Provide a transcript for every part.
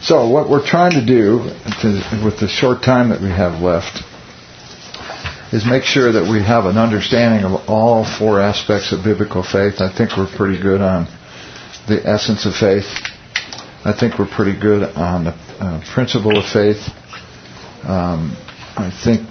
So what we're trying to do with the short time that we have left is make sure that we have an understanding of all four aspects of biblical faith. I think we're pretty good on the essence of faith. I think we're pretty good on the principle of faith. I think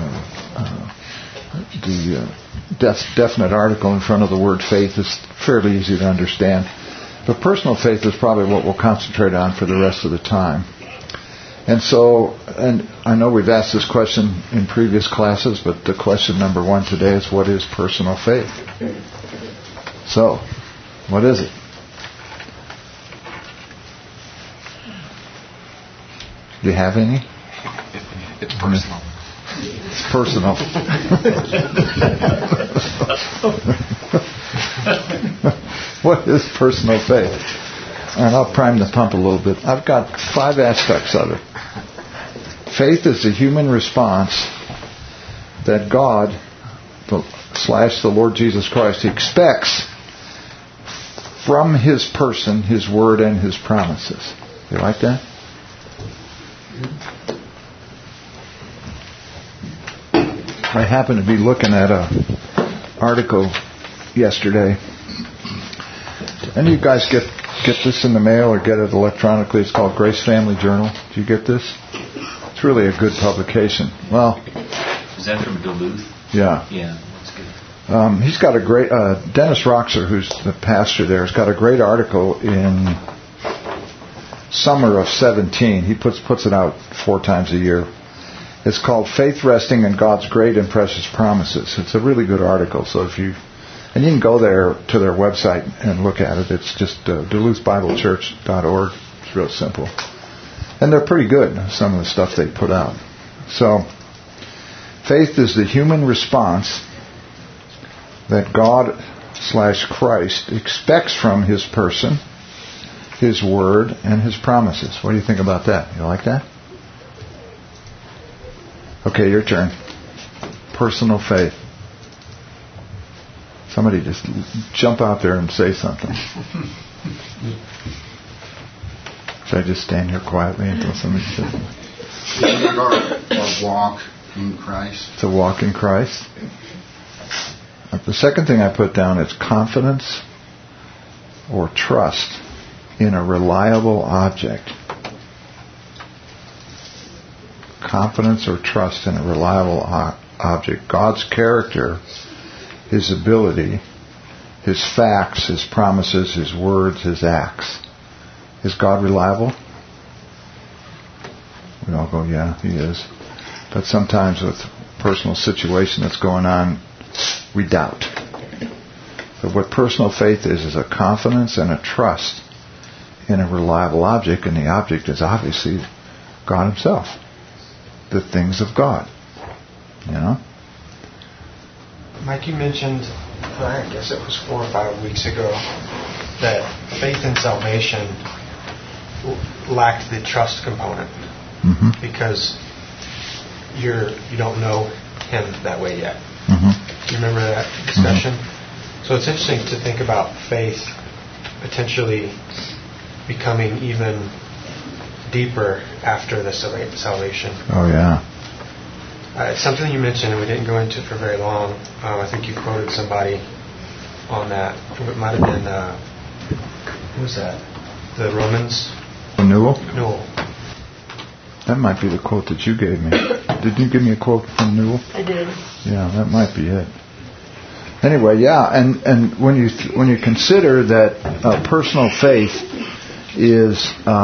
the definite article in front of the word faith is fairly easy to understand. But personal faith is probably what we'll concentrate on for the rest of the time. And so, and I know we've asked this question in previous classes, but the question number one today is, what is personal faith? So, what is it? Do you have any? It's personal. It's personal. What is personal faith? And I'll prime the pump a little bit. I've got 5 aspects of it. Faith is the human response that God / the Lord Jesus Christ expects from His person, His Word, and His promises. You like that? I happened to be looking at an article yesterday. Any of you guys get this in the mail or get it electronically? It's called Grace Family Journal. Do you get this? It's really a good publication. Well, is that from Duluth? Yeah. Yeah, that's good. He's got a great Dennis Roxer, who's the pastor there, has got a great article in summer of 17. He puts it out 4 times a year. It's called Faith Resting in God's Great and Precious Promises. It's a really good article. So you can go there to their website and look at it. It's just DuluthBibleChurch.org. It's real simple. And they're pretty good, some of the stuff they put out. So, faith is the human response that God / Christ expects from His person, His Word, and His promises. What do you think about that? You like that? Okay, your turn. Personal faith. Somebody just jump out there and say something. Should I just stand here quietly until somebody says something? Our walk in Christ. To walk in Christ. The second thing I put down is confidence or trust in a reliable object. Confidence or trust in a reliable object. God's character, His ability, His facts, His promises, His words, His acts. Is God reliable? We all go, yeah, He is. But sometimes with personal situation that's going on, we doubt. But what personal faith is a confidence and a trust in a reliable object, and the object is obviously God Himself. The things of God. You know? Mike, you mentioned, I guess it was 4 or 5 weeks ago, that faith in salvation lacked the trust component. Mm-hmm. Because you don't know Him that way yet. Mm-hmm. Do you remember that discussion? Mm-hmm. So it's interesting to think about faith potentially becoming even deeper after the salvation. Oh, yeah. It's something you mentioned, and we didn't go into it for very long. I think you quoted somebody on that. It might have been, who was that? The Romans? Newell? Newell. That might be the quote that you gave me. Did you give me a quote from Newell? I did. Yeah, that might be it. Anyway, yeah, and when you consider that personal faith is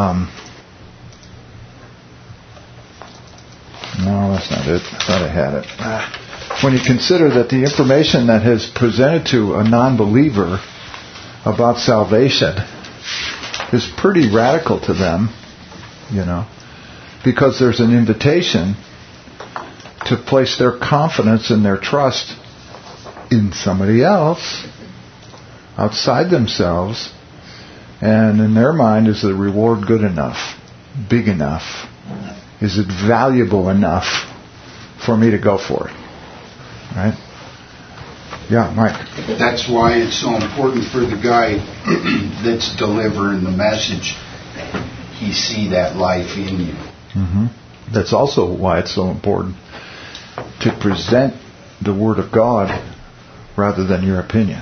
no, that's not it. I thought I had it. When you consider that the information that is presented to a non-believer about salvation is pretty radical to them, you know, because there's an invitation to place their confidence and their trust in somebody else outside themselves, and in their mind, is the reward good enough, big enough? Is it valuable enough for me to go for it? Right? Yeah, Mike. That's why it's so important for the guy that's delivering the message. He see that life in you. Mm-hmm. That's also why it's so important to present the Word of God rather than your opinion.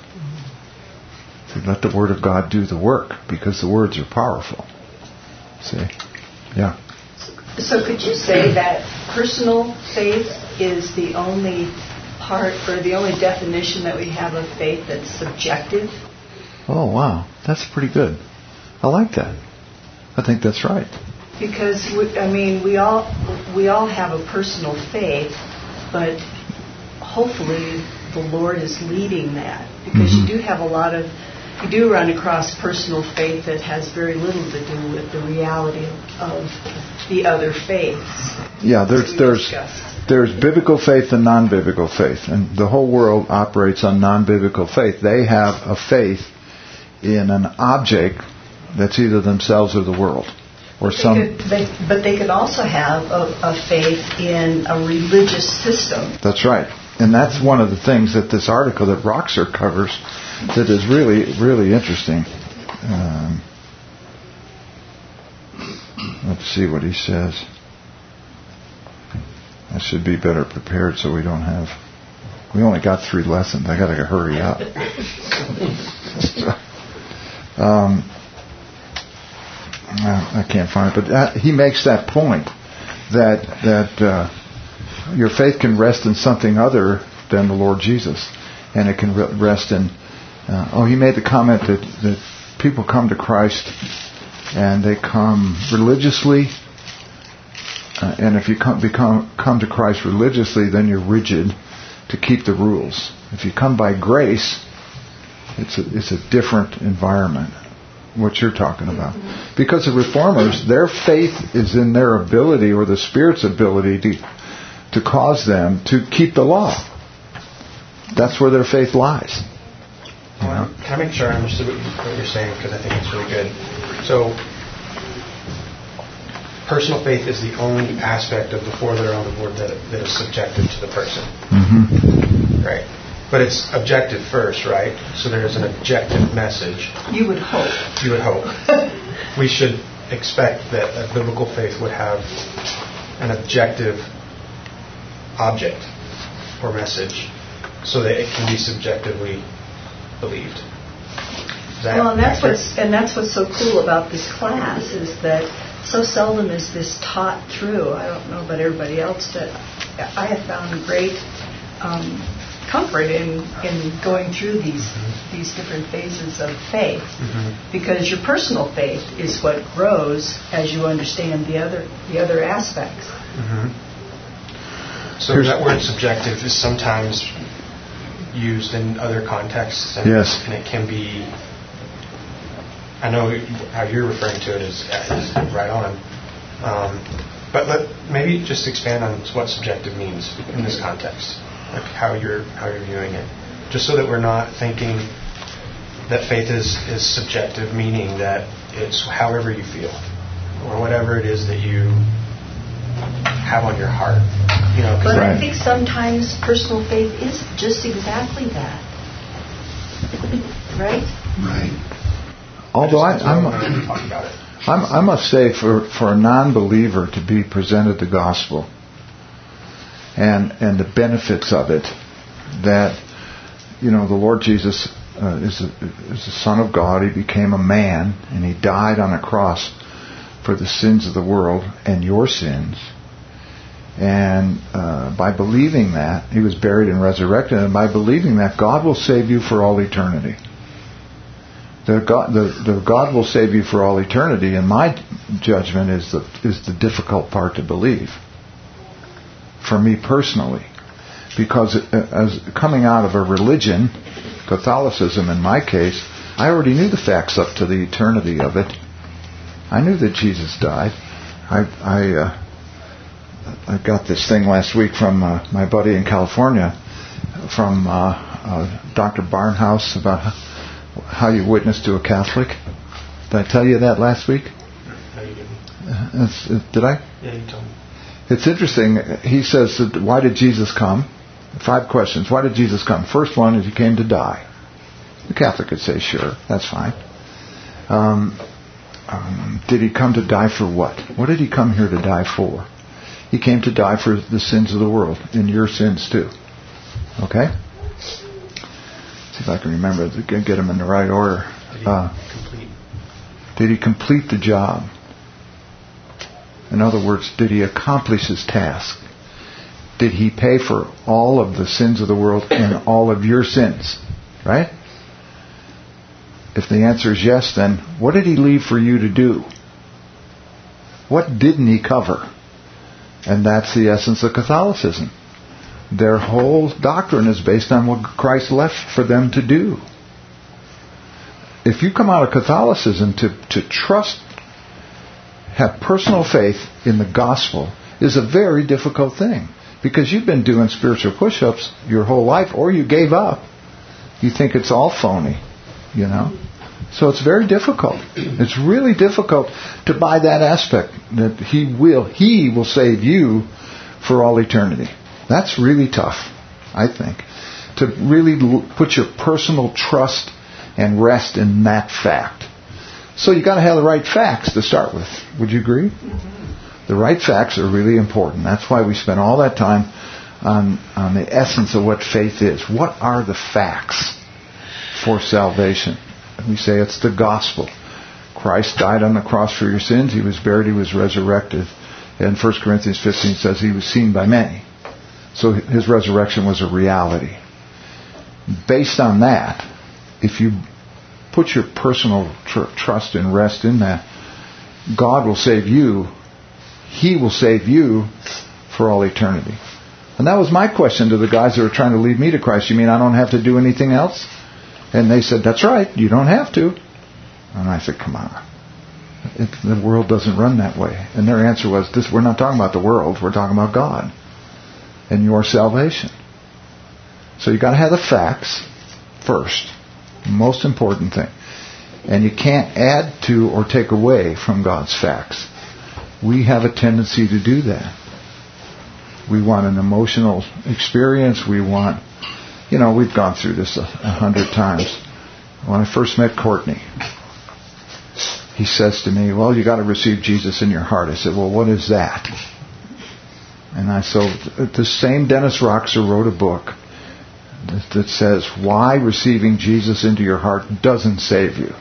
To let the Word of God do the work, because the words are powerful. See? Yeah. So could you say that personal faith is the only part or the only definition that we have of faith that's subjective? Oh, wow. That's pretty good. I like that. I think that's right. Because, we all have a personal faith, but hopefully the Lord is leading that. Because you do run across personal faith that has very little to do with the reality of the other faiths. Yeah, there's biblical faith and non-biblical faith. And the whole world operates on non-biblical faith. They have a faith in an object that's either themselves or the world. Or but they could also have a faith in a religious system. That's right. And that's one of the things that this article that Roxer covers that is really, really interesting. Let's see what he says. I should be better prepared so we only got 3 lessons. I got to hurry up. I can't find it, but he makes that point that your faith can rest in something other than the Lord Jesus, and it can rest in. He made the comment that people come to Christ and they come religiously, and if you come to Christ religiously, then you're rigid to keep the rules. If you come by grace, it's a different environment. What you're talking about. Because the reformers, their faith is in their ability or the Spirit's ability to cause them to keep the law. That's where their faith lies. Can I make sure I understood what you're saying, because I think it's really good. So, personal faith is the only aspect of the 4 that are on the board that is subjective to the person. Mm-hmm. Right. But it's objective first, right? So there's an objective message. You would hope. We should expect that a biblical faith would have an objective object or message so that it can be subjectively believed. And that's what's so cool about this class is that so seldom is this taught through. I don't know about everybody else, but I have found great comfort in going through these different phases of faith, because your personal faith is what grows as you understand the other aspects. So that word subjective is sometimes used in other contexts, and it can be. I know how you're referring to it is right on, but maybe just expand on what subjective means in this context. Like how you're viewing it, just so that we're not thinking that faith is subjective, meaning that it's however you feel or whatever it is that you have on your heart. But I think sometimes personal faith is just exactly that, right? Right. Although I must say, for a non-believer to be presented the gospel and the benefits of it, that the Lord Jesus is the Son of God. He became a man and He died on a cross for the sins of the world and your sins. And by believing that, He was buried and resurrected, and by believing that, God will save you for all eternity. The God will save you for all eternity, in my judgment, is the difficult part to believe. For me personally, because as coming out of a religion, Catholicism in my case, I already knew the facts up to the eternity of it. I knew that Jesus died. I got this thing last week from my buddy in California, from Dr. Barnhouse, about how you witness to a Catholic. Did I tell you that last week? No, you didn't. Did I? Yeah, you told me. It's interesting. He says, why did Jesus come? 5 questions. Why did Jesus come? First one is He came to die. The Catholic could say, sure, that's fine. did he come to die for what? What did he come here to die for? He came to die for the sins of the world, and your sins too. Okay? See if I can remember to get them in the right order. Did he complete the job? In other words, did he accomplish his task? Did he pay for all of the sins of the world and all of your sins? Right? If the answer is yes, then what did he leave for you to do? What didn't he cover? And that's the essence of Catholicism. Their whole doctrine is based on what Christ left for them to do. If you come out of Catholicism to trust, have personal faith in the gospel, is a very difficult thing. Because you've been doing spiritual push-ups your whole life, or you gave up. You think it's all phony, you know. So it's very difficult. It's really difficult to buy that aspect that He will save you for all eternity. That's really tough, I think, to really put your personal trust and rest in that fact. So you got to have the right facts to start with. Would you agree? Mm-hmm. The right facts are really important. That's why we spend all that time on the essence of what faith is. What are the facts for salvation? We say it's the gospel. Christ died on the cross for your sins. He was buried. He was resurrected. And 1 Corinthians 15 says He was seen by many. So His resurrection was a reality. Based on that, if you put your personal trust and rest in that, God will save you. He will save you for all eternity. And that was my question to the guys that were trying to lead me to Christ. You mean I don't have to do anything else? And they said, that's right, you don't have to. And I said, come on. The world doesn't run that way. And their answer was, we're not talking about the world, we're talking about God and your salvation. So you got to have the facts first. Most important thing. And you can't add to or take away from God's facts. We have a tendency to do that. We want an emotional experience. We want, we've gone through this 100 times. When I first met Courtney, he says to me, well, you got to receive Jesus in your heart. I said, well, what is that? And the same Dennis Roxer wrote a book that says why receiving Jesus into your heart doesn't save you.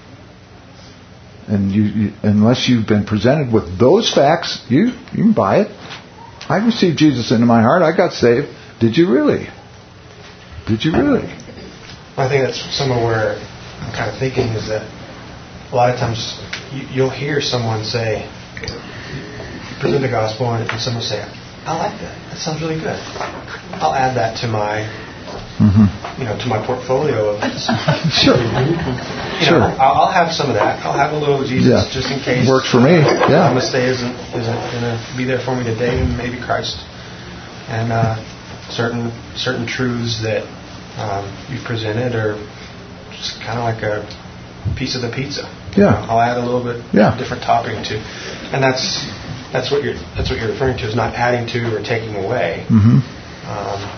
And you unless you've been presented with those facts, you can buy it. I received Jesus into my heart. I got saved. Did you really? Did you really? I think that's some of where I'm kind of thinking is that a lot of times you'll hear someone say, present the gospel, and someone say, I like that. That sounds really good. I'll add that to my to my portfolio of sure. Sure. I'll have some of that. I'll have a little Jesus just in case. Works for me. Yeah. Namaste isn't going to be there for me today, and maybe Christ and certain truths that you presented are just kind of like a piece of the pizza. Yeah. I'll add a little bit different topping to, and that's what you're referring to is not adding to or taking away. Mm-hmm.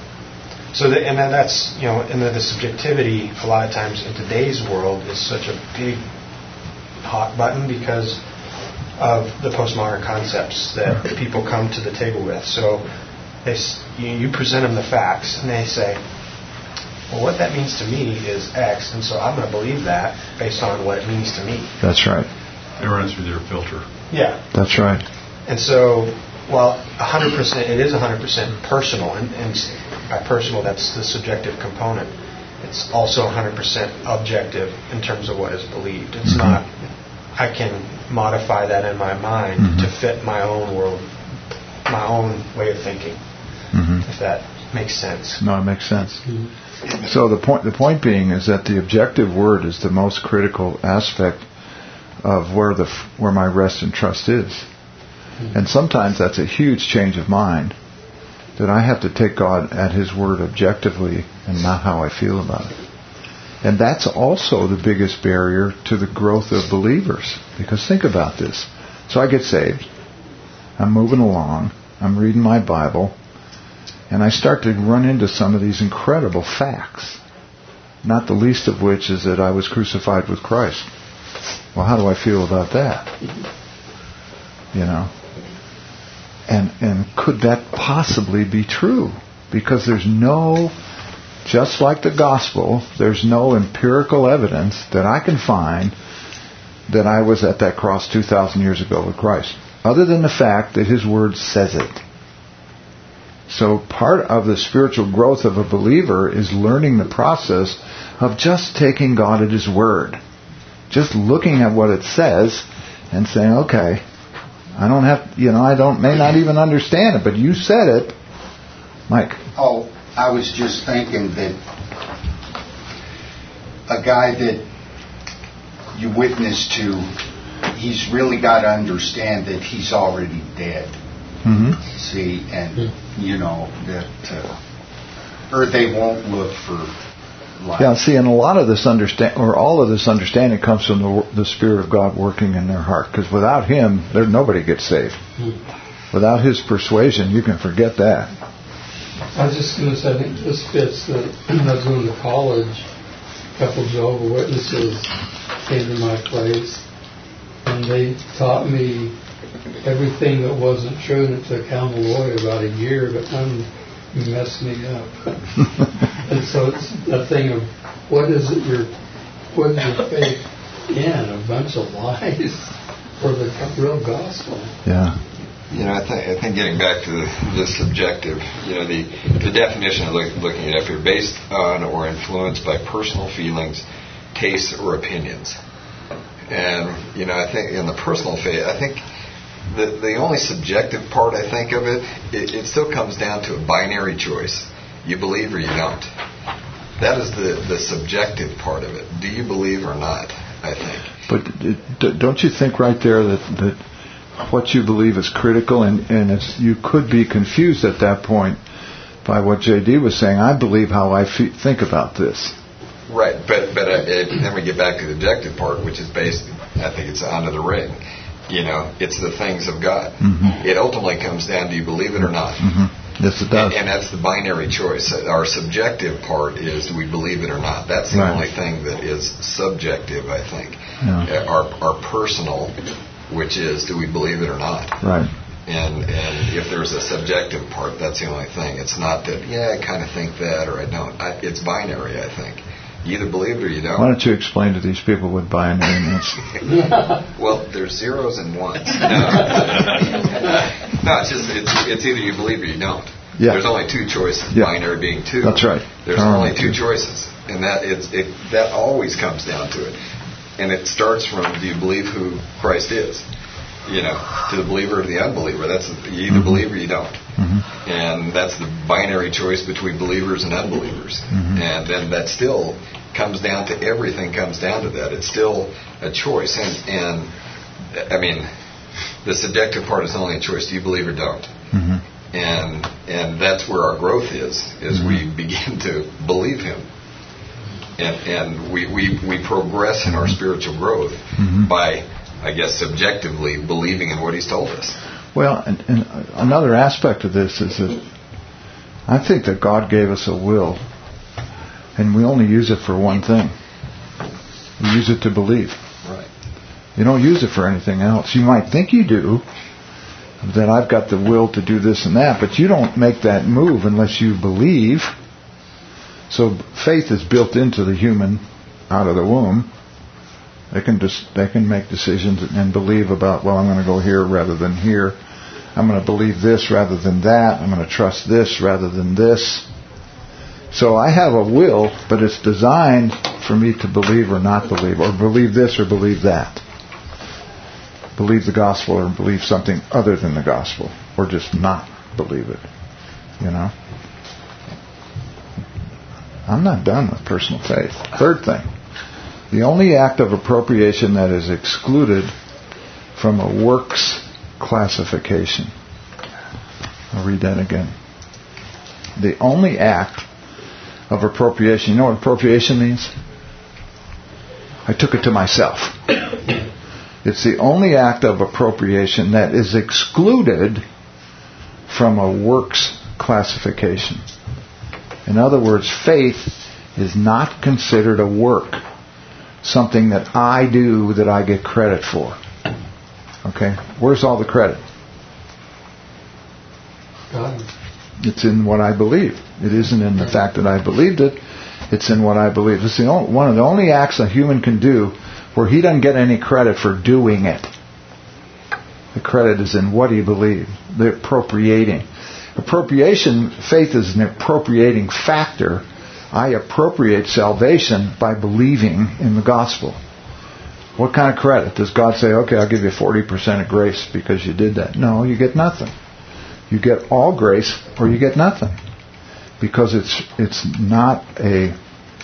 That's and the subjectivity a lot of times in today's world is such a big hot button because of the postmodern concepts that people come to the table with. So you present them the facts and they say, well, what that means to me is X, and so I'm going to believe that based on what it means to me. That's right. They run through their filter. Yeah. That's right. And so, 100%, it is 100% personal, and by personal, that's the subjective component. It's also 100% objective in terms of what is believed. It's not, I can modify that in my mind to fit my own world, my own way of thinking, if that makes sense. No, it makes sense. So the point being is that the objective word is the most critical aspect of where my rest and trust is. And sometimes that's a huge change of mind, that I have to take God at His word objectively and not how I feel about it. And that's also the biggest barrier to the growth of believers. Because think about this. So I get saved. I'm moving along. I'm reading my Bible. And I start to run into some of these incredible facts. Not the least of which is that I was crucified with Christ. Well, how do I feel about that? You know? And could that possibly be true? Because there's no, just like the gospel, there's no empirical evidence that I can find that I was at that cross 2,000 years ago with Christ, other than the fact that His Word says it. So part of the spiritual growth of a believer is learning the process of just taking God at His Word. Just looking at what it says and saying, okay, I don't have, may not even understand it, but you said it. Mike. Oh, I was just thinking that a guy that you witness to, he's really got to understand that he's already dead. Mm-hmm. See, and that, or they won't look for life. Yeah, see, and a lot of this all of this understanding comes from the Spirit of God working in their heart. Because without Him, nobody gets saved. Without His persuasion, you can forget that. I was just going to say, I think this fits that when I was going to college, a couple of Jehovah's Witnesses came to my place, and they taught me everything that wasn't true, and it took Hallelujah about a year, but then you messed me up. And so it's that thing of what is your faith in? A bunch of lies for the real gospel. Yeah. I think getting back to the subjective, the definition of looking at it, if you're based on or influenced by personal feelings, tastes, or opinions. And, I think in the personal faith, I think the only subjective part, I think, of it still comes down to a binary choice. You believe or you don't. That is the subjective part of it. Do you believe or not, I think. But don't you think right there that what you believe is critical, and you could be confused at that point by what J.D. was saying. I believe how I think about this. Right, but then we get back to the objective part, which is based, I think it's under the ring. It's the things of God. Mm-hmm. It ultimately comes down, do you believe it or not? Mm-hmm. Yes, it does. And that's the binary choice. Our subjective part is, do we believe it or not? That's the only thing that is subjective, I think. Yeah. Our personal, which is, do we believe it or not? Right. And if there's a subjective part, that's the only thing. It's not that, I kind of think that or I don't. It's binary, I think. You either believe it or you don't. Why don't you explain to these people what binary means? Well, there's zeros and ones. No, it's either you believe or you don't. Yeah. There's only two choices. Yeah. Binary being two. That's right. There's only two choices, and that always comes down to it. And it starts from, do you believe who Christ is? To the believer or the unbeliever. That's you either believe or you don't. Mm-hmm. And that's the binary choice between believers and unbelievers. Mm-hmm. And then that still comes down to everything comes down to that. It's still a choice. And I mean, the subjective part is only a choice. Do you believe or don't? Mm-hmm. And that's where our growth is we begin to believe Him. And we progress in our spiritual growth by, I guess, subjectively believing in what He's told us. Well, and another aspect of this is that I think that God gave us a will, and we only use it for one thing. We use it to believe. Right. You don't use it for anything else. You might think you do, that I've got the will to do this and that, but you don't make that move unless you believe. So faith is built into the human out of the womb. They can make decisions and believe about, well, I'm going to go here rather than here. I'm going to believe this rather than that. I'm going to trust this rather than this. So I have a will, but it's designed for me to believe or not believe, or believe this or believe that. Believe the gospel or believe something other than the gospel, or just not believe it. I'm not done with personal faith. Third thing. The only act of appropriation that is excluded from a works classification. I'll read that again. The only act of appropriation. You know what appropriation means? I took it to myself. It's the only act of appropriation that is excluded from a works classification. In other words, faith is not considered a work something that I do that I get credit for. Okay? Where's all the credit? God. It's in what I believe. It isn't in the fact that I believed it. It's in what I believe. It's one of the only acts a human can do where he doesn't get any credit for doing it. The credit is in what he believed. The appropriating. Appropriation, faith is an appropriating factor. I appropriate salvation by believing in the gospel. What kind of credit? Does God say, okay, I'll give you 40% of grace because you did that? No, you get nothing. You get all grace or you get nothing. Because it's not an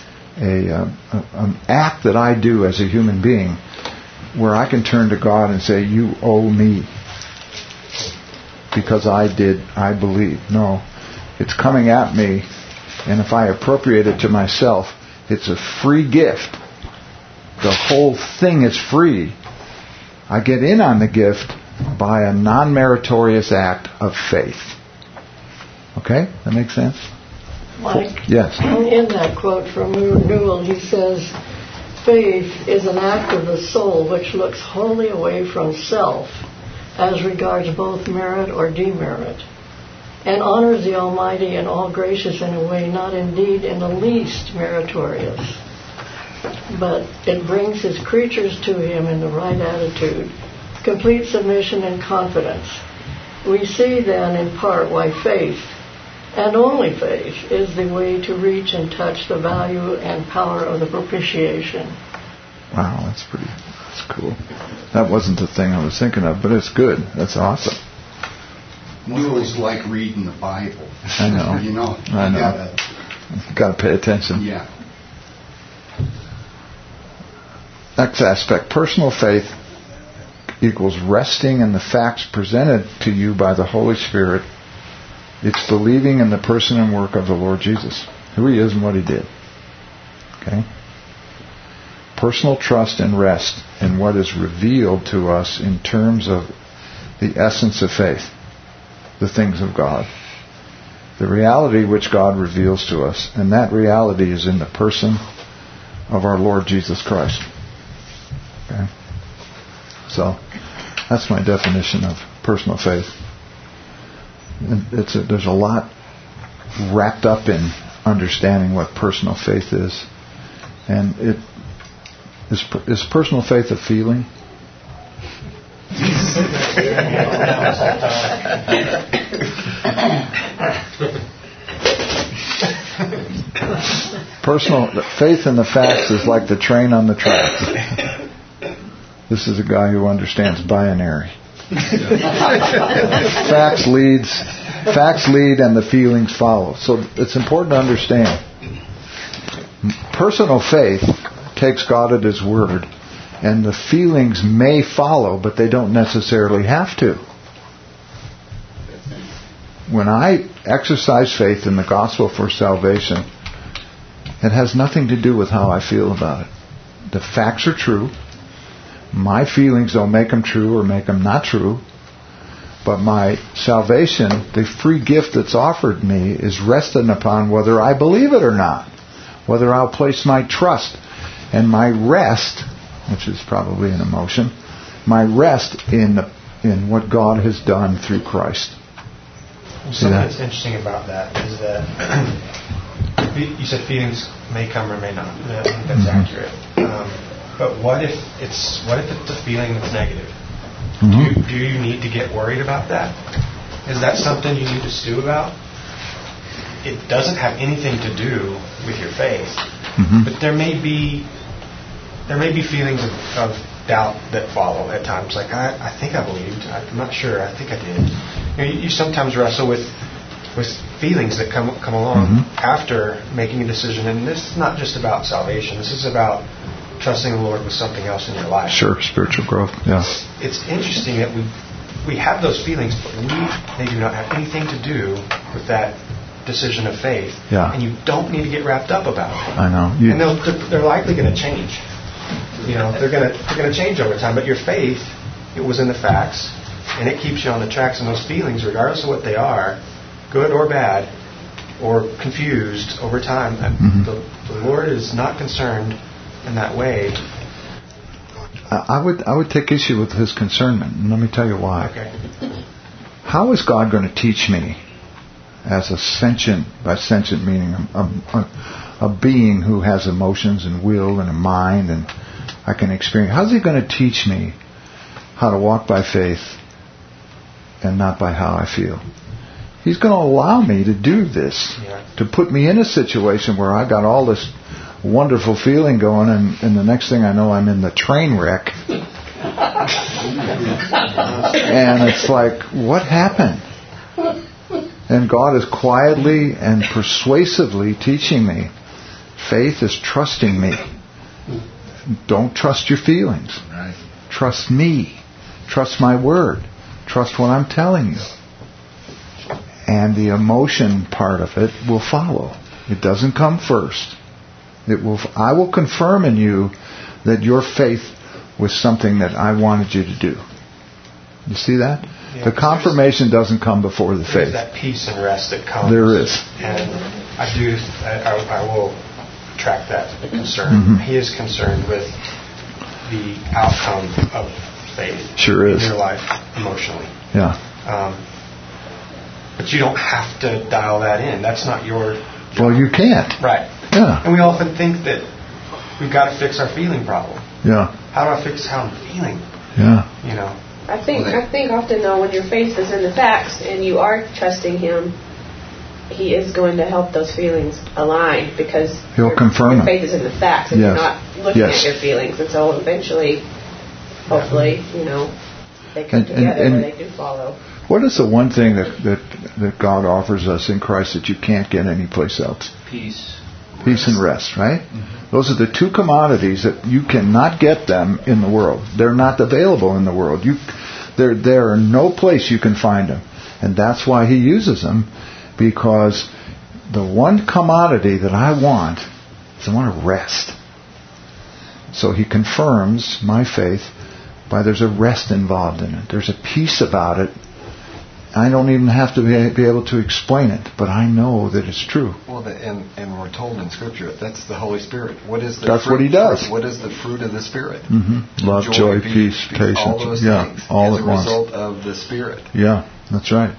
act that I do as a human being where I can turn to God and say, you owe me because I believe. No, it's coming at me, and if I appropriate it to myself, it's a free gift. The whole thing is free. I get in on the gift by a non-meritorious act of faith. Okay? That makes sense? Mike? Yes. In that quote from Newell, he says, faith is an act of the soul which looks wholly away from self as regards both merit or demerit, and honors the Almighty and all gracious in a way not indeed in the least meritorious, but it brings His creatures to Him in the right attitude, complete submission and confidence. We see then in part why faith, and only faith, is the way to reach and touch the value and power of the propitiation. Wow, that's cool. That wasn't the thing I was thinking of, but it's good. That's awesome. Newell is like reading the Bible. I know. I know. Got to pay attention. Yeah. Next aspect, personal faith equals resting in the facts presented to you by the Holy Spirit. It's believing in the person and work of the Lord Jesus, who He is and what He did. Okay? Personal trust and rest in what is revealed to us in terms of the essence of faith, the things of God. The reality which God reveals to us, and that reality is in the person of our Lord Jesus Christ. Okay? So, that's my definition of personal faith. There's a lot wrapped up in understanding what personal faith is. And is personal faith a feeling? Personal faith in the facts is like the train on the track. This is a guy who understands binary. Facts lead and the feelings follow. So it's important to understand. Personal faith takes God at His word, and the feelings may follow, but they don't necessarily have to. When I exercise faith in the gospel for salvation, it has nothing to do with how I feel about it. The facts are true. My feelings don't make them true or make them not true. But my salvation, the free gift that's offered me, is resting upon whether I believe it or not. Whether I'll place my trust. And my rest, which is probably an emotion, my rest in what God has done through Christ. Something that's interesting about that is that you said feelings may come or may not. I think that's accurate. But what if it's a feeling that's negative? Do you need to get worried about that? Is that something you need to stew about? It doesn't have anything to do with your faith, but there may be feelings of doubt that follow at times. Like I think I believed. I'm not sure. I think I did. You sometimes wrestle with feelings that come along after making a decision, and this is not just about salvation. This is about trusting the Lord with something else in your life. Sure, spiritual growth. Yeah. It's interesting that we have those feelings, but they do not have anything to do with that decision of faith. Yeah. And you don't need to get wrapped up about it. I know. And they're likely going to change. They're going to change over time. But your faith, it was in the facts, and it keeps you on the tracks. And those feelings, regardless of what they are, good or bad, or confused over time, the Lord is not concerned in that way. I would take issue with his concernment, and let me tell you why. Okay. How is God going to teach me, as a sentient, by sentient meaning a being who has emotions and will and a mind and I can experience, how's he going to teach me how to walk by faith and not by how I feel? He's going to allow me to do this, to put me in a situation where I got all this wonderful feeling going, and the next thing I know, I'm in the train wreck. And it's like, what happened? And God is quietly and persuasively teaching me. Faith is trusting me. Don't trust your feelings. Trust me. Trust my word. Trust what I'm telling you. And the emotion part of it will follow. It doesn't come first. I will confirm in you that your faith was something that I wanted you to do. You see that? Yeah, the confirmation doesn't come before the faith. There's that peace and rest that comes. There is. And I will track that concern. Mm-hmm. He is concerned with the outcome of faith. Sure is. In your life, emotionally. Yeah. But you don't have to dial that in. That's not your job. Well, you can't. Right. Yeah. And we often think that we've got to fix our feeling problem. Yeah. How do I fix how I'm feeling? Yeah. You know. I think often though, when your faith is in the facts and you are trusting Him, He is going to help those feelings align because He'll confirm your faith is in the facts and yes. you're not looking yes. at your feelings. And so eventually, hopefully, they come together and they do follow. What is the one thing that God offers us in Christ that you can't get anyplace else? Peace. Peace and rest, right? Mm-hmm. Those are the two commodities that you cannot get them in the world. They're not available in the world. There are no place you can find them. And that's why He uses them, because the one commodity that I want is I want to rest. So He confirms my faith by there's a rest involved in it. There's a peace about it. I don't even have to be able to explain it, but I know that it's true. Well, and we're told in Scripture that's the Holy Spirit. What is the That's fruit, what He does. What is the fruit of the Spirit? Mm-hmm. Love, joy, peace, patience. All those things all as at a once. result of the Spirit. Yeah, that's right.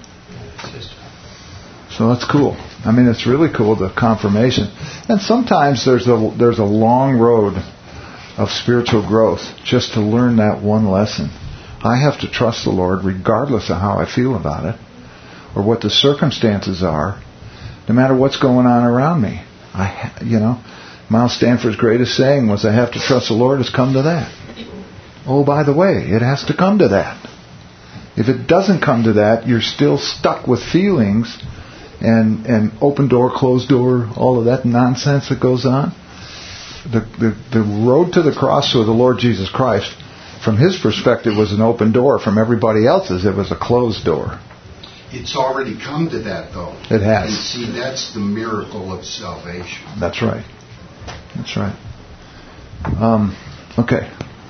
So that's cool. I mean, it's really cool, the confirmation. And sometimes there's a long road of spiritual growth just to learn that one lesson. I have to trust the Lord regardless of how I feel about it or what the circumstances are, no matter what's going on around me. Miles Stanford's greatest saying was, I have to trust the Lord has come to that. Oh, by the way, it has to come to that. If it doesn't come to that, you're still stuck with feelings and open door, closed door, all of that nonsense that goes on. The road to the cross with the Lord Jesus Christ, from His perspective, was an open door. From everybody else's, it was a closed door. It's already come to that, though. It has. And see, that's the miracle of salvation. That's right. That's right. Okay.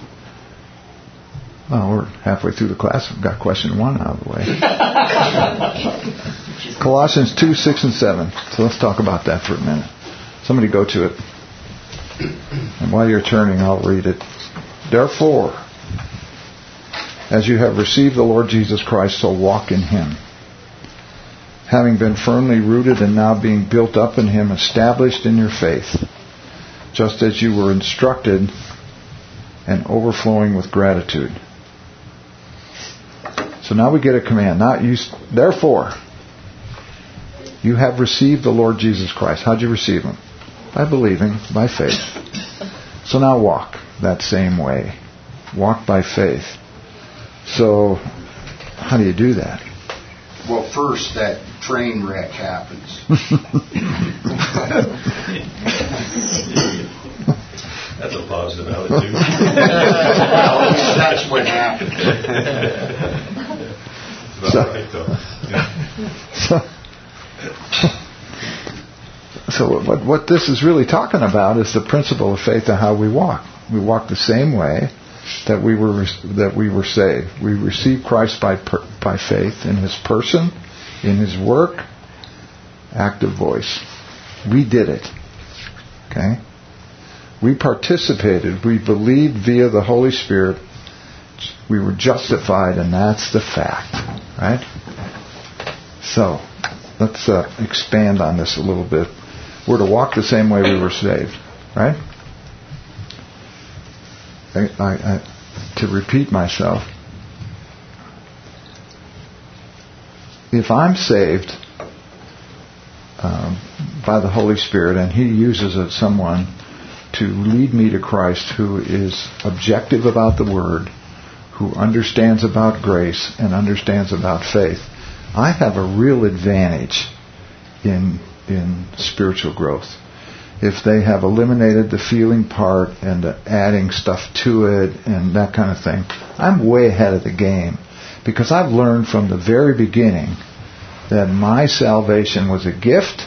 Well, we're halfway through the class. We've got question 1 out of the way. Colossians 2, 6, and 7. So let's talk about that for a minute. Somebody go to it. And while you're turning, I'll read it. Therefore, as you have received the Lord Jesus Christ, so walk in Him. Having been firmly rooted and now being built up in Him, established in your faith, just as you were instructed, and overflowing with gratitude. So now we get a command. Therefore, you have received the Lord Jesus Christ. How'd you receive Him? By believing, by faith. So now walk that same way. Walk by faith. So, how do you do that? Well, first, that train wreck happens. That's a positive attitude. Well, that's what happened. That's about right, though. Yeah. So what this is really talking about is the principle of faith and how we walk. We walk the same way that we were saved. We received Christ by faith in His person, in His work, active voice. We did it. Okay? We participated. We believed via the Holy Spirit. We were justified, and that's the fact, right? So, let's expand on this a little bit. We're to walk the same way we were saved, right? To repeat myself, if I'm saved by the Holy Spirit, and He uses someone to lead me to Christ who is objective about the Word, who understands about grace and understands about faith, I have a real advantage in spiritual growth. If they have eliminated the feeling part and the adding stuff to it and that kind of thing, I'm way ahead of the game, because I've learned from the very beginning that my salvation was a gift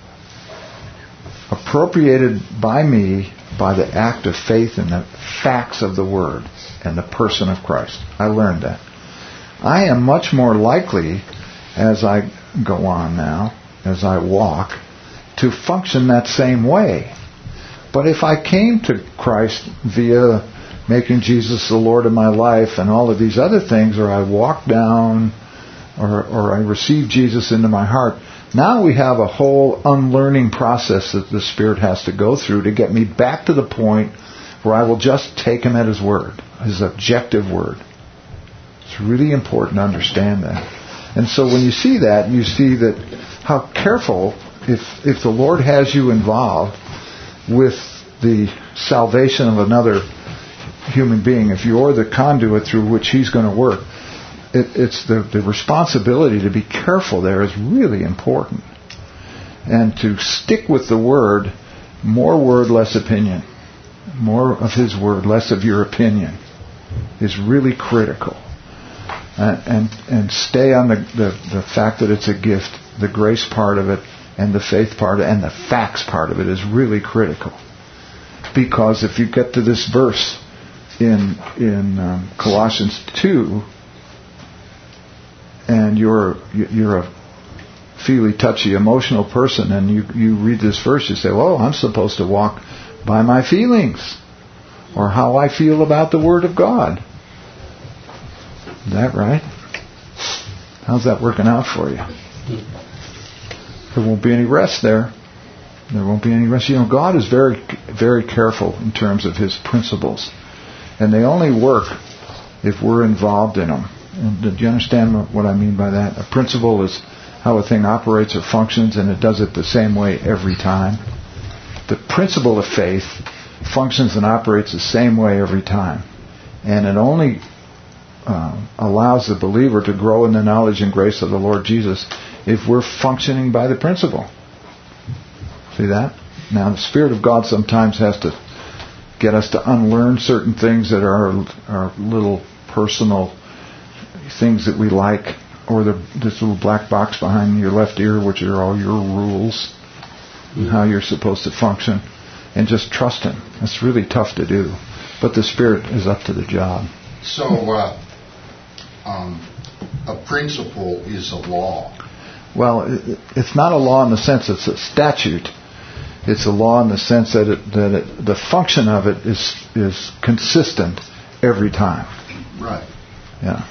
appropriated by me by the act of faith in the facts of the Word and the person of Christ. I learned that. I am much more likely, as I go on now, as I walk, to function that same way. But if I came to Christ via making Jesus the Lord of my life and all of these other things, or I walk down, or I receive Jesus into my heart, now we have a whole unlearning process that the Spirit has to go through to get me back to the point where I will just take Him at His word, His objective word. It's really important to understand that. And so when you see that, you see that how careful, if the Lord has you involved with the salvation of another human being, if you're the conduit through which He's going to work, it's the responsibility to be careful there is really important. And to stick with the Word, more Word, less opinion. More of His Word, less of your opinion, is really critical. And stay on the fact that it's a gift, the grace part of it, and the faith part, and the facts part of it is really critical. Because if you get to this verse in Colossians 2, and you're a feely, touchy, emotional person, and you read this verse, you say, well, I'm supposed to walk by my feelings, or how I feel about the Word of God. Is that right? How's that working out for you? There won't be any rest there. There won't be any rest. You know, God is very, very careful in terms of His principles. And they only work if we're involved in them. And do you understand what I mean by that? A principle is how a thing operates or functions, and it does it the same way every time. The principle of faith functions and operates the same way every time. And it only allows the believer to grow in the knowledge and grace of the Lord Jesus if we're functioning by the principle. See that? Now, the Spirit of God sometimes has to get us to unlearn certain things that are our little personal things that we like, or this little black box behind your left ear, which are all your rules and how you're supposed to function, and just trust Him. It's really tough to do, but the Spirit is up to the job. So, a principle is a law. Well, it's not a law in the sense it's a statute. It's a law in the sense that the function of it is consistent every time. Right. Yeah.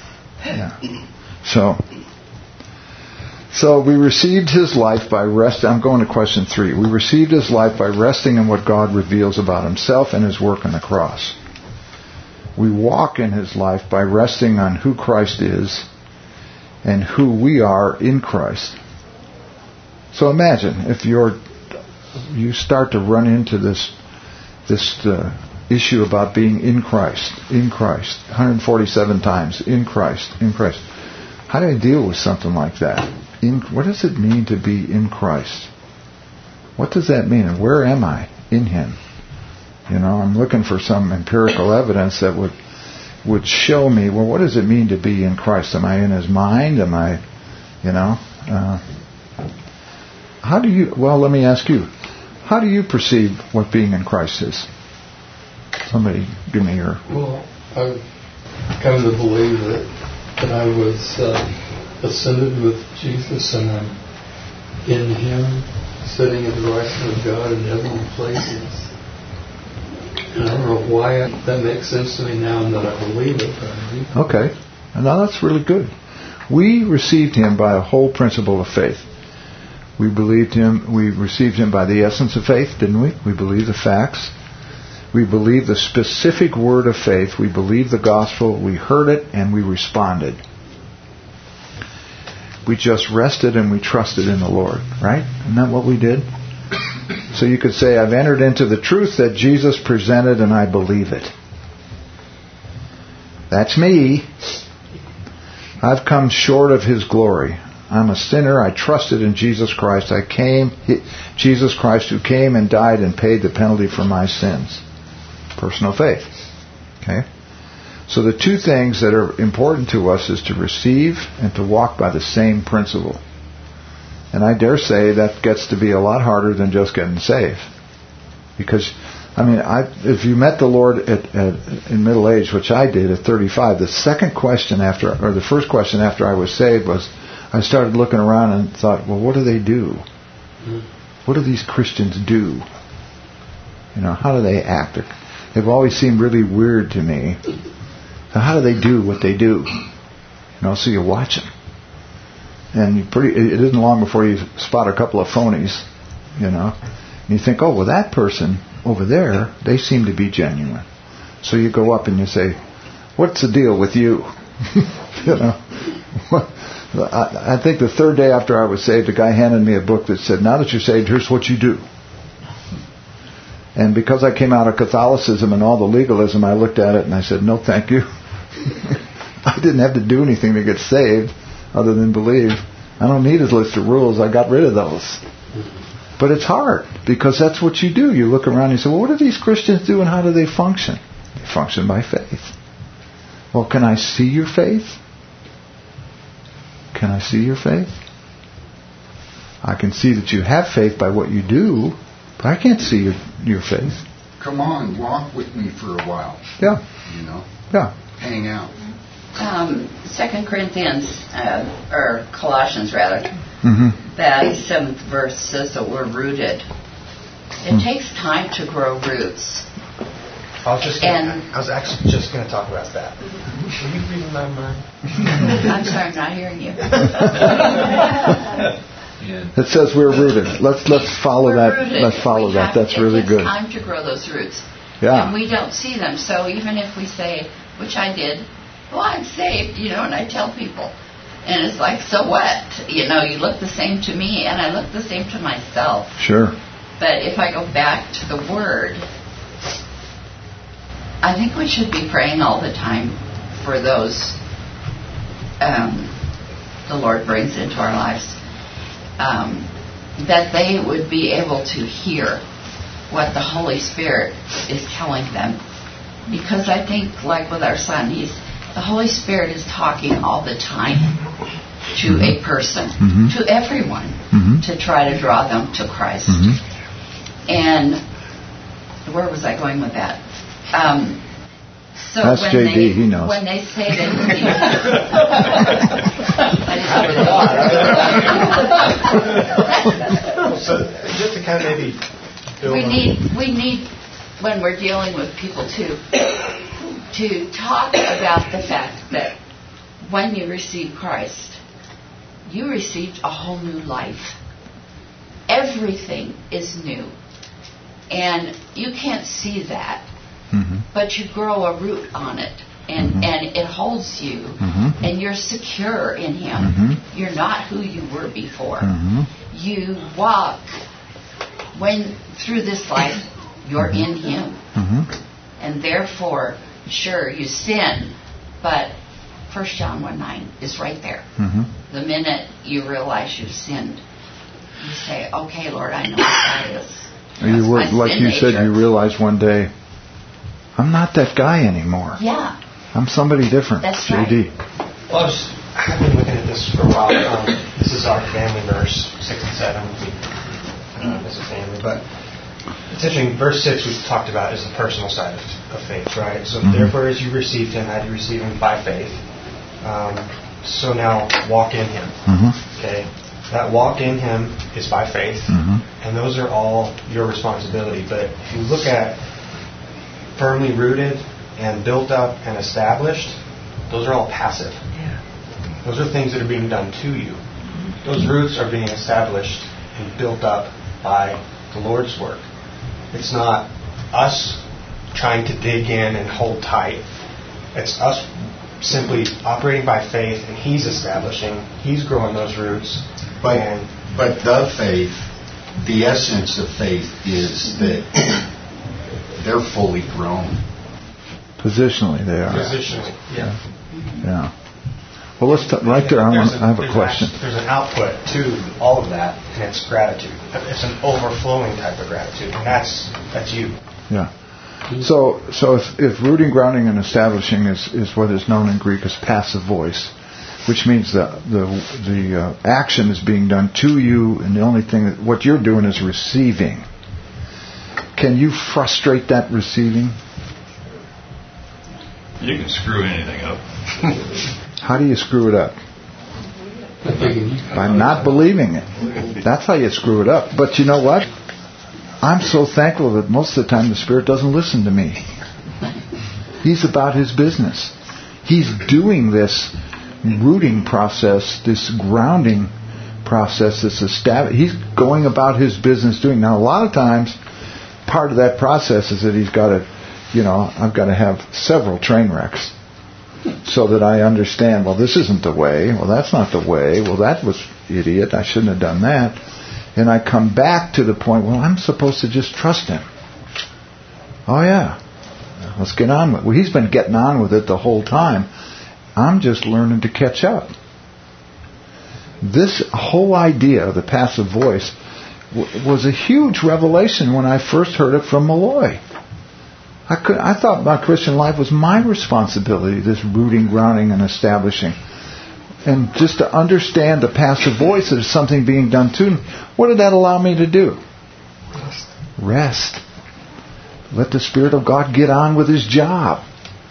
So we received His life by resting. I'm going to question 3. We received His life by resting in what God reveals about Himself and His work on the cross. We walk in His life by resting on who Christ is and who we are in Christ. So imagine if you start to run into this issue about being in Christ, 147 times, in Christ. How do I deal with something like that? What does it mean to be in Christ? What does that mean? And where am I in Him? You know, I'm looking for some empirical evidence that would show me, well, what does it mean to be in Christ? Am I in His mind? Am I, let me ask you, how do you perceive what being in Christ is? Somebody give me your... Well, I've come to believe that I was ascended with Jesus, and I'm in Him, sitting at the right hand of God in heavenly places. I don't know why that makes sense to me now that I believe it. Okay. Now that's really good. We received him by a whole principle of faith. We believed him. We received him by the essence of faith, didn't we? We believe the facts. We believe the specific word of faith. We believe the gospel. We heard it and we responded. We just rested and we trusted in the Lord, right? Isn't that what we did? So you could say, I've entered into the truth that Jesus presented and I believe it. That's me. I've come short of his glory. I'm a sinner. I trusted in Jesus Christ. Jesus Christ who came and died and paid the penalty for my sins. Personal faith. Okay? So the two things that are important to us is to receive and to walk by the same principle. And I dare say that gets to be a lot harder than just getting saved. Because, if you met the Lord in middle age, which I did at 35, the first question after I was saved was, I started looking around and thought, well, what do they do? What do these Christians do? How do they act? They've always seemed really weird to me. So how do they do what they do? So you watch them. And it isn't long before you spot a couple of phonies, And you think, oh, well, that person over there, they seem to be genuine. So you go up and you say, what's the deal with you? I think the third day after I was saved, a guy handed me a book that said, now that you're saved, here's what you do. And because I came out of Catholicism and all the legalism, I looked at it and I said, no, thank you. I didn't have to do anything to get saved other than believe. I don't need his list of rules. I got rid of those. But it's hard because that's what you do. You look around and you say, well, what do these Christians do and how do they function? They function by faith. Well, can I see your faith? Can I see your faith? I can see that you have faith by what you do, but I can't see your faith. Come on, walk with me for a while. Yeah. Yeah. Hang out. 2 Corinthians, or Colossians rather, that 7th verse says that we're rooted. It takes time to grow roots. I was actually just going to talk about that. Were you reading my mind? I'm sorry, I'm not hearing you. It says we're rooted. Let's follow that. Rooted. Let's follow that. That's really good. It takes time to grow those roots. Yeah. And we don't see them. So even if we say, which I did, well, I'm saved, and I tell people. And it's like, so what? You look the same to me, and I look the same to myself. Sure. But if I go back to the Word, I think we should be praying all the time for those the Lord brings into our lives, that they would be able to hear what the Holy Spirit is telling them. Because I think, like with our son, the Holy Spirit is talking all the time to a person, to everyone, to try to draw them to Christ. And where was I going with that? So that's JD, he knows. When they say they So just to kind of maybe build we need when we're dealing with people to talk about the fact that when you receive Christ, you received a whole new life. Everything is new. And you can't see that. But you grow a root on it, and it holds you, and you're secure in Him. You're not who you were before. You walk through this life, you're in Him. And therefore, sure, you sin, but 1 John 1:9 is right there. The minute you realize you've sinned, you say, okay, Lord, I know what that is. Like you said, you realize one day, I'm not that guy anymore. Yeah. I'm somebody different. That's JD. right. Well, I've been looking at this for a while. This is our family verse, 6 and 7, as a family. But it's interesting, verse 6 we've talked about is the personal side of faith, right? So therefore, as you received Him, had you received Him by faith. So now walk in Him. Okay? That walk in Him is by faith. And those are all your responsibility. But if you look at firmly rooted and built up and established, those are all passive. Yeah. Those are things that are being done to you. Those roots are being established and built up by the Lord's work. It's not us trying to dig in and hold tight. It's us simply operating by faith, and He's establishing, He's growing those roots. But the faith, the essence of faith is that they're fully grown. Positionally, they are. Positionally, yeah. Yeah. Well, let's right there. I have a question. There's an output to all of that, and it's gratitude. It's an overflowing type of gratitude, and that's you. Yeah. So if rooting, grounding, and establishing is what is known in Greek as passive voice, which means that the action is being done to you, and the only thing that what you're doing is receiving. Can you frustrate that receiving? You can screw anything up. How do you screw it up? By not believing it. That's how you screw it up. But you know what? I'm so thankful that most of the time the Spirit doesn't listen to me. He's about His business. He's doing this rooting process, this grounding process, this He's going about His business doing. Now, a lot of times, part of that process is that He's got to, I've got to have several train wrecks so that I understand, well, this isn't the way. Well, that's not the way. Well, that was idiot. I shouldn't have done that. And I come back to the point, well, I'm supposed to just trust Him. Oh, yeah. Let's get on with it. Well, He's been getting on with it the whole time. I'm just learning to catch up. This whole idea of the passive voice was a huge revelation when I first heard it from Malloy. I thought my Christian life was my responsibility, this rooting, grounding, and establishing. And just to understand the passive voice that is something being done to me, what did that allow me to do? Rest. Let the Spirit of God get on with His job.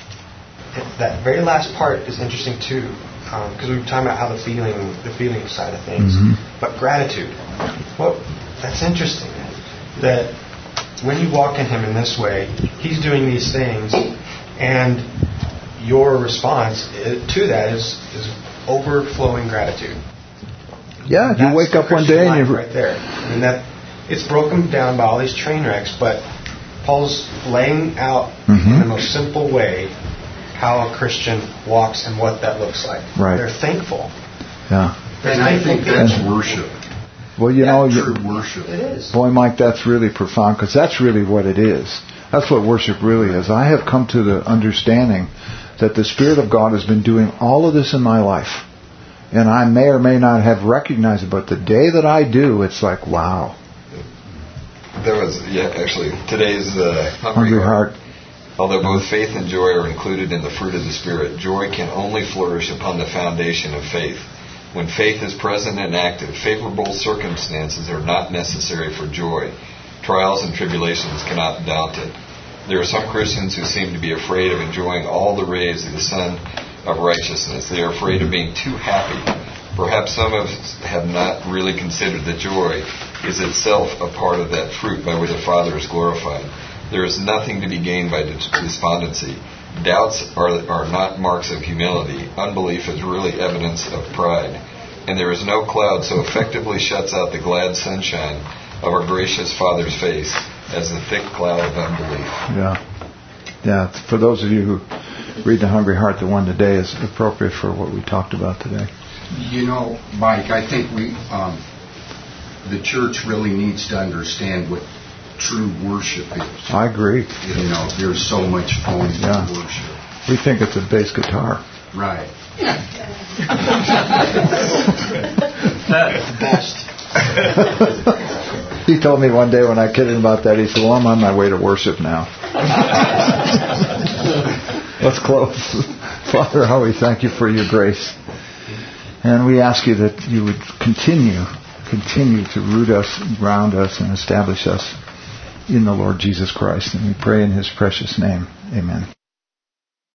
That very last part is interesting too, because we were talking about how the feeling side of things. But gratitude, well, that's interesting. That when you walk in Him in this way, He's doing these things, and your response to that is overflowing gratitude. Yeah, you wake up one day and you're right there. I mean, that it's broken down by all these train wrecks, but Paul's laying out in the most simple way how a Christian walks and what that looks like. Right. They're thankful. Yeah. And I think that's worship. Well, true worship. It is. Boy, Mike, that's really profound, because that's really what it is. That's what worship really is. I have come to the understanding that the Spirit of God has been doing all of this in my life. And I may or may not have recognized it, but the day that I do, it's like, wow. There was, actually, today's Hungry Heart. Although both faith and joy are included in the fruit of the Spirit, joy can only flourish upon the foundation of faith. When faith is present and active, favorable circumstances are not necessary for joy. Trials and tribulations cannot daunt it. There are some Christians who seem to be afraid of enjoying all the rays of the sun of righteousness. They are afraid of being too happy. Perhaps some of us have not really considered that joy is itself a part of that fruit by which the Father is glorified. There is nothing to be gained by despondency. Doubts are not marks of humility. Unbelief is really evidence of pride. And there is no cloud so effectively shuts out the glad sunshine of our gracious Father's face as the thick cloud of unbelief. Yeah. For those of you who read The Hungry Heart, the one today is appropriate for what we talked about today. Mike, I think the church really needs to understand what true worship is. I agree. There's so much phony worship. We think it's a bass guitar. Right. That's the best. He told me one day when I kidded him about that, he said, well, I'm on my way to worship now. Let's close. Father, how we thank You for Your grace. And we ask You that You would continue to root us, ground us, and establish us in the Lord Jesus Christ. And we pray in His precious name. Amen.